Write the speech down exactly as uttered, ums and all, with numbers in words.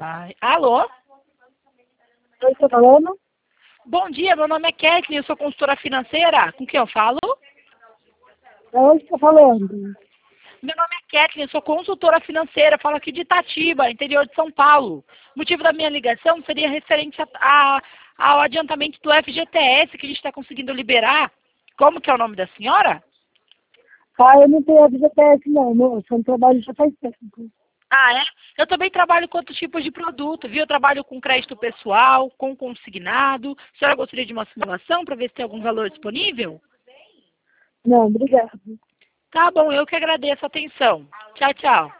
Ai, alô? Oi, tô falando? Bom dia, meu nome é Kathleen, eu sou consultora financeira. Com quem eu falo? Da onde tá falando? Meu nome é Kathleen, eu sou consultora financeira, falo aqui de Itatiba, interior de São Paulo. O motivo da minha ligação seria referente a, a- ao adiantamento do F G T S que a gente está conseguindo liberar. Como que é o nome da senhora? Ah, eu não tenho F G T S não, moça. Eu não trabalho já faz tempo. Ah, é? Eu também trabalho com outros tipos de produto, viu? Eu trabalho com crédito pessoal, com consignado. A senhora gostaria de uma simulação para ver se tem algum valor disponível? Não, obrigada. Tá bom, eu que agradeço a atenção. Tchau, tchau.